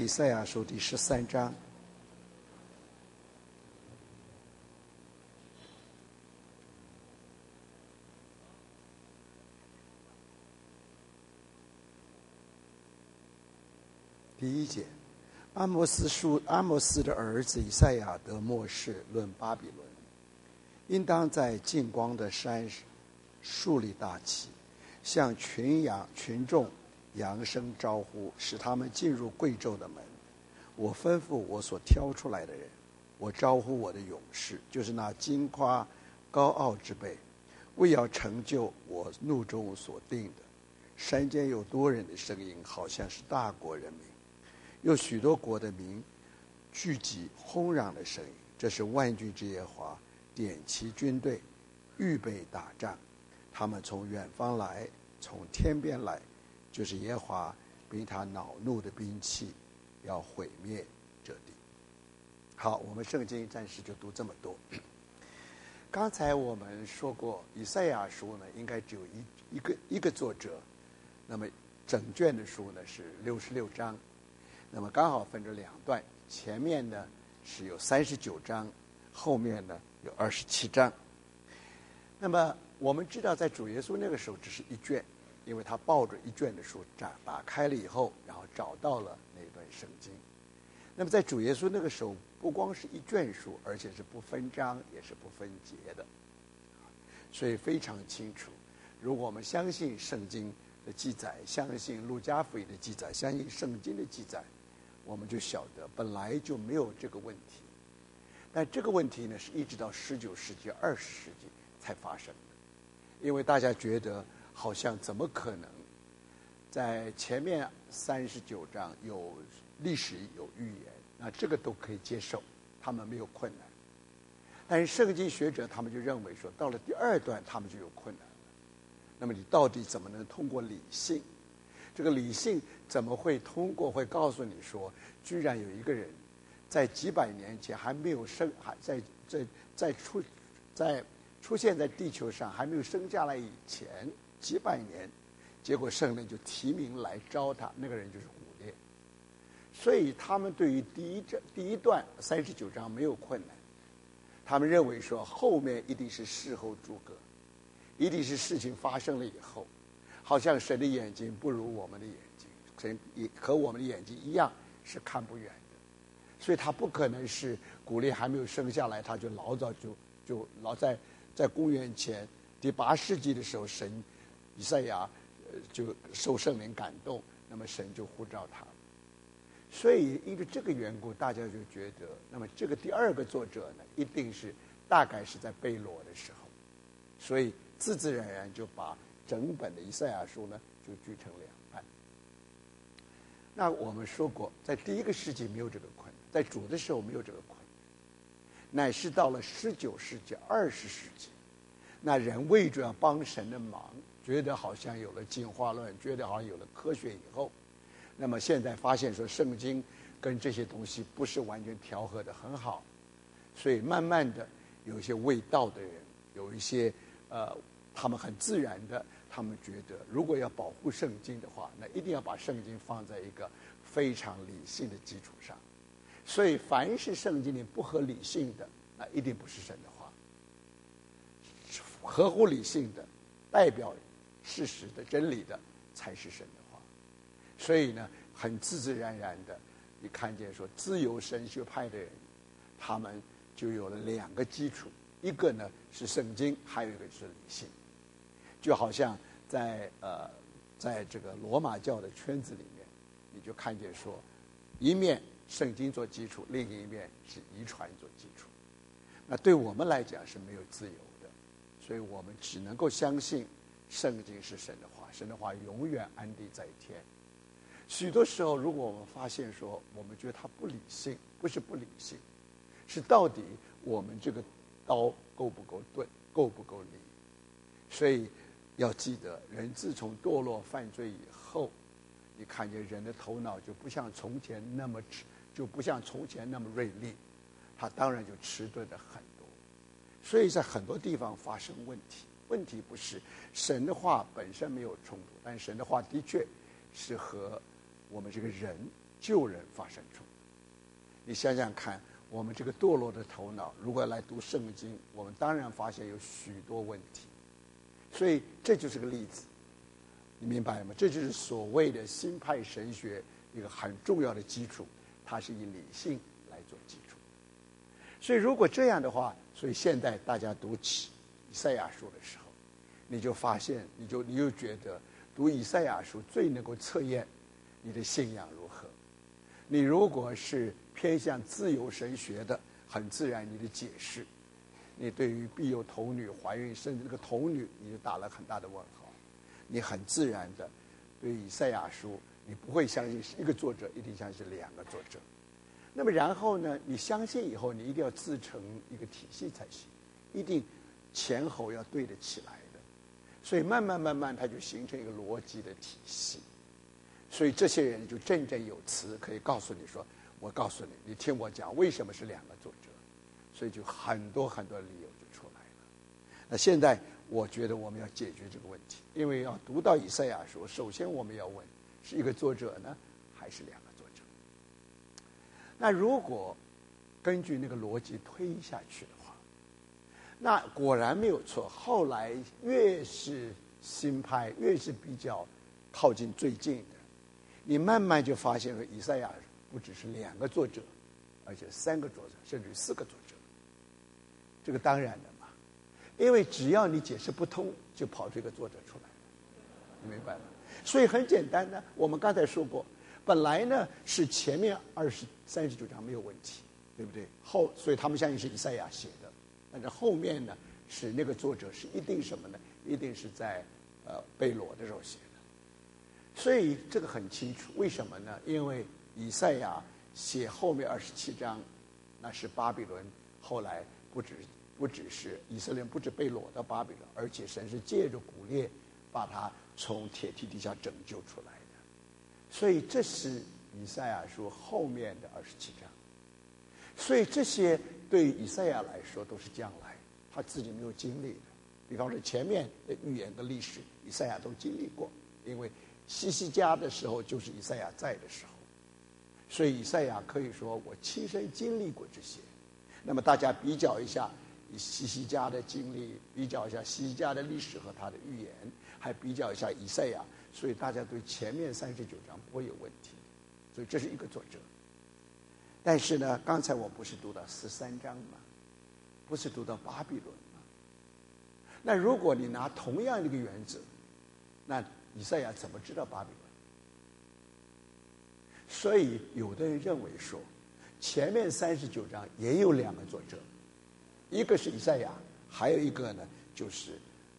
以赛亚书第13章。第1节，阿摩斯的儿子以赛亚得默示论巴比伦，应当在近光的山树立大旗，向群众扬声招呼，使他们进入贵胄的门。我吩咐我所挑出来的人，我招呼我的勇士，就是那矜夸高傲之辈，为要成就我怒中所定的。山间有多人的声音，好像是大国人民，有许多国的民聚集轰嚷的声音。这是万军之耶和华点齐军队，预备打仗。他们从远方来，从天边来，就是耶和华并他恼怒的兵器，要毁灭这地。好，我们圣经暂时就读这么多。刚才我们说过，以赛亚书呢，应该只有一个作者，那么整卷的书呢是66章，那么刚好分成2段，前面呢是有39章，后面呢有27章。那么我们知道，在主耶稣那个时候只是一卷，因为他抱着一卷的书打开了以后，然后找到了那段圣经。那么在主耶稣那个时候，不光是一卷书，而且是不分章，也是不分节的，所以非常清楚。如果我们相信圣经的记载，相信路加福音的记载，相信圣经的记载，我们就晓得本来就没有这个问题。但这个问题呢，是一直到19世纪、20世纪才发生的，因为大家觉得好像怎么可能在前面39章有历史有预言，那这个都可以接受，他们没有困难。但是圣经学者他们就认为说，到了第2段他们就有困难了。那么你到底怎么能通过理性？这个理性怎么会通过会告诉你说，居然有一个人在几百年前还没有出现在地球上，还没有生下来以前几百年，结果圣灵就提名来招他，那个人就是古列。所以他们对于第一段39章没有困难，他们认为说后面一定是事后诸葛，一定是事情发生了以后，好像神的眼睛不如我们的眼睛，神也和我们的眼睛一样是看不远的，所以他不可能是古列还没有生下来，他就老早就老在公元前第8世纪的时候，神以赛亚就受圣灵感动，那么神就呼召他。所以因为这个缘故，大家就觉得，那么这个第2个作者呢，一定是大概是在贝罗的时候，所以自自然然就把整本的以赛亚书呢就锯成2半。那我们说过，在第1个世纪没有这个困难，在主的时候没有这个困难，乃是到了19世纪、20世纪，那人为着要帮神的忙，觉得好像有了进化论，觉得好像有了科学以后，那么现在发现说圣经跟这些东西不是完全调和的很好，所以慢慢的有一些卫道的人，有一些他们很自然的，他们觉得如果要保护圣经的话，那一定要把圣经放在一个非常理性的基础上。所以凡是圣经里不合理性的，那一定不是神的话。合乎理性的，代表事实的真理的，才是神的话。所以呢，很自自然然的，你看见说自由神学派的人，他们就有了2个基础，一个呢是圣经，还有一个是理性。就好像在这个罗马教的圈子里面，你就看见说，一面圣经做基础，另一面是遗传做基础。那对我们来讲是没有自由的，所以我们只能够相信圣经是神的话，神的话永远安定在天。许多时候，如果我们发现说，我们觉得它不理性，不是不理性，是到底我们这个刀够不够钝，够不够利。所以要记得，人自从堕落犯罪以后，你看见人的头脑就不像从前那么锐利，他当然就迟钝的很多。所以在很多地方发生问题，问题不是神的话本身没有冲突，但神的话的确是和我们这个人救人发生出。你想想看，我们这个堕落的头脑，如果来读圣经，我们当然发现有许多问题。所以这就是个例子，你明白吗？这就是所谓的新派神学一个很重要的基础，它是以理性来做基础。所以如果这样的话，所以现在大家读起以赛亚书的时候，你就发现，你就觉得读以赛亚书最能够测验你的信仰如何。你如果是偏向自由神学的，很自然你的解释，你对于必有童女怀孕，甚至这个童女你就打了很大的问号。你很自然的对以赛亚书，你不会相信是一个作者，一定相信是两个作者。那么然后呢，你相信以后，你一定要自成一个体系才行，一定前后要对得起来的。所以慢慢它就形成一个逻辑的体系。所以这些人就振振有词，可以告诉你说，我告诉你，你听我讲为什么是两个作者。所以就很多理由就出来了。那现在我觉得我们要解决这个问题，因为要读到以赛亚书，首先我们要问，是一个作者呢，还是两个作者？那如果根据那个逻辑推下去的话，那果然没有错。后来越是新派，越是比较靠近最近的，你慢慢就发现了以赛亚不只是两个作者，而且三个作者，甚至四个作者。这个当然的嘛，因为只要你解释不通，就跑出一个作者出来，你明白吗？所以很简单呢，我们刚才说过，本来呢是前面39章没有问题，对不对？所以他们相信是以赛亚写的，但是后面呢是那个作者是一定什么呢？一定是在被掳的时候写的。所以这个很清楚，为什么呢？因为以赛亚写后面27章，那是巴比伦后来不只是以色列人不止被掳到巴比伦，而且神是借着古列把他从铁蹄底下拯救出来的。所以这是以赛亚书后面的27章。所以这些对于以赛亚来说都是将来他自己没有经历的。比方说前面的预言的历史，以赛亚都经历过，因为西西家的时候就是以赛亚在的时候，所以以赛亚可以说我亲身经历过这些。那么大家比较一下西西家的经历，比较一下西西家的历史和他的预言，还比较一下以赛亚，所以大家对前面39章不会有问题。所以这是一个作者。但是呢，刚才我不是读到13章吗？不是读到巴比伦吗？那如果你拿同样的一个原则，那以赛亚怎么知道巴比伦？所以有的人认为说，前面39章也有两个作者，一个是以赛亚，还有一个呢就是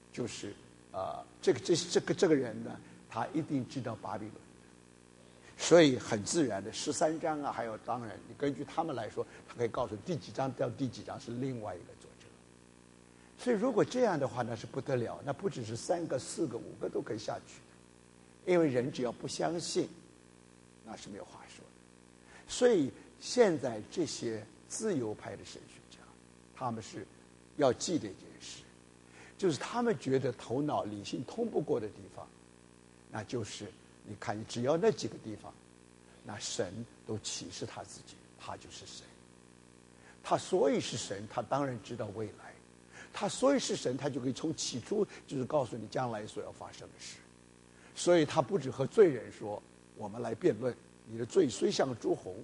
这个人呢，他一定知道巴比伦。所以很自然的13章啊，还有当然你根据他们来说，他可以告诉第几章到第几章是另外一个作者。所以如果这样的话，那是不得了，那不只是3个、4个、5个都可以下去的，因为人只要不相信，那是没有话说的。所以现在这些自由派的神学家，他们是要记得一件事，就是他们觉得头脑理性通不过的地方，那就是你看，只要那几个地方，那神都启示他自己，他就是神。他所以是神，他当然知道未来。他所以是神，他就可以从起初就是告诉你将来所要发生的事。所以他不只和罪人说，我们来辩论，你的罪虽像朱红，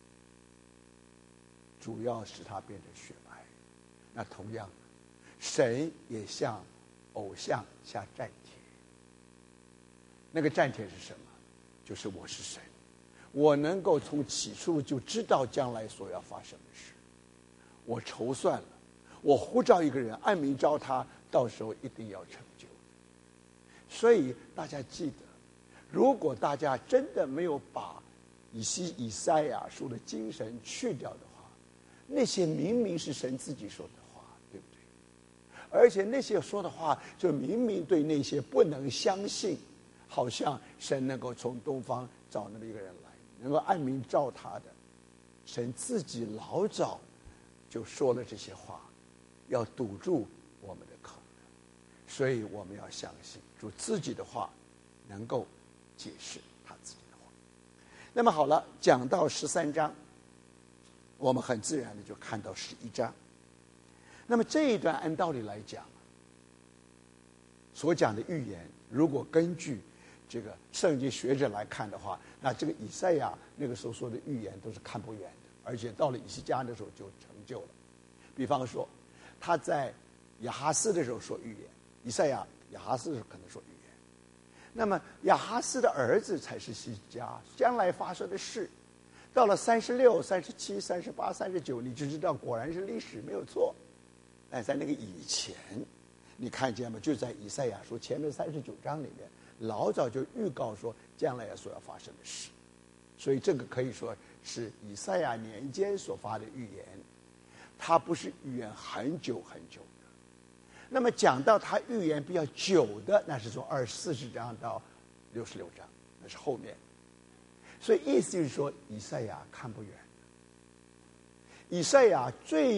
主要使它变成血白。那同样，神也像偶像下战帖。那个战帖是什么？就是我是神，我能够从起初就知道将来所要发生的事。我筹算了，我呼召一个人，按名召他，到时候一定要成就。所以大家记得，如果大家真的没有把以赛亚书的精神去掉的话，那些明明是神自己说的话，对不对？而且那些说的话，就明明对那些不能相信，好像神能够从东方找那么一个人来，能够按名召他的，神自己老早就说了这些话，要堵住我们的口。所以我们要相信主自己的话能够解释他自己的话。 那么好了，讲到13章，我们很自然的就看到11章。那么这一段按道理来讲，所讲的预言，如果根据这个圣经学者来看的话，那这个以赛亚那个时候说的预言都是看不远的，而且到了以西结的时候就成就了。比方说，他在亚哈斯的时候说预言，以赛亚亚哈斯的时候可能说预言。那么亚哈斯的儿子才是西结将来发生的事。到了36、37、38、39，你就知道果然是历史没有错。但在那个以前，你看见吗？就在以赛亚书前面39章里面，老早就预告说将来所要发生的事。所以这个可以说是以赛亚年间所发的预言，它不是预言很久很久的。那么讲到他预言比较久的，那是从40章到66章，那是后面。所以意思就是说，以赛亚看不远。以赛亚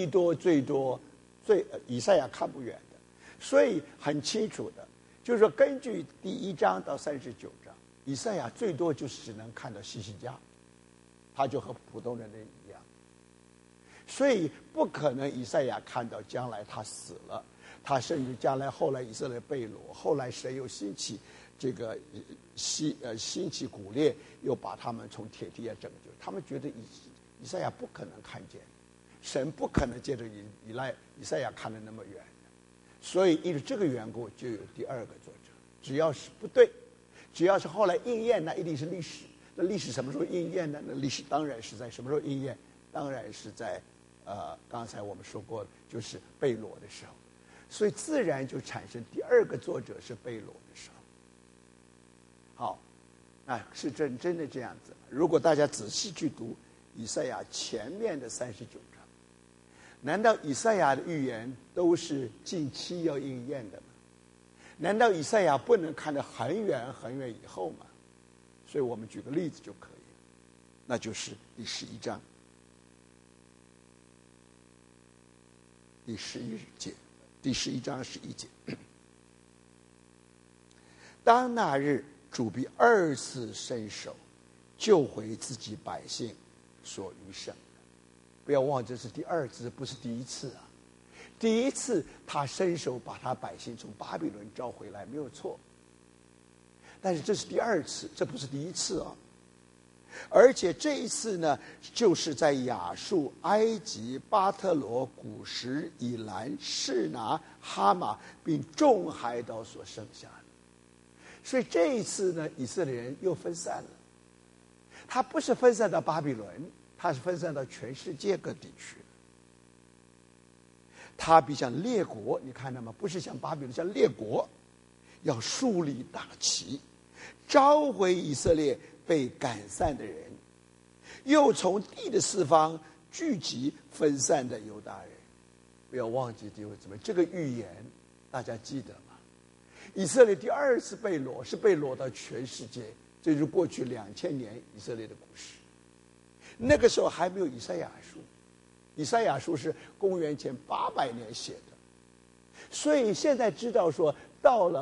以赛亚看不远的，所以很清楚的，就是说根据第1章到39章，以赛亚最多就是只能看到西西家，他就和普通人一样，所以不可能以赛亚看到将来他死了，他甚至将来后来以色列被掳，后来神又兴起这个兴起古列，又把他们从铁地拯救。他们觉得以赛亚不可能看见，神不可能借着以赛亚看得那么远，所以因为这个缘故，就有第2个作者。只要是不对，只要是后来应验，那一定是历史。那历史什么时候应验呢？那历史当然是在什么时候应验？当然是在刚才我们说过的，就是被掳的时候。所以自然就产生第2个作者是被掳的时候。好，那是真的这样子。如果大家仔细去读以赛亚前面的39章，难道以赛亚的预言都是近期要应验的吗？难道以赛亚不能看得很远很远以后吗？所以我们举个例子就可以了，那就是第11章第11节，第11章11节。当那日，主必2次伸手，救回自己百姓所余剩的。不要忘记，这是第2次，不是第1次啊。第1次他伸手把他百姓从巴比伦召回来，没有错。但是这是第2次，这不是第1次啊。而且这一次呢，就是在亚述、埃及、巴特罗、古实、以兰、示拿、哈马，并众海岛所剩下的。所以这一次呢，以色列人又分散了。他不是分散到巴比伦，他是分散到全世界各地区。他比像列国，你看到吗？不是像巴比伦，像列国，要树立大旗，召回以色列被赶散的人，又从地的四方聚集分散的犹大人。不要忘记弟兄姊妹，这个预言大家记得吗？以色列第2次被掳，是被掳到全世界，这就是过去2000年以色列的故事。那个时候还没有以赛亚书，以赛亚书是公元前800年写的，所以现在知道说到了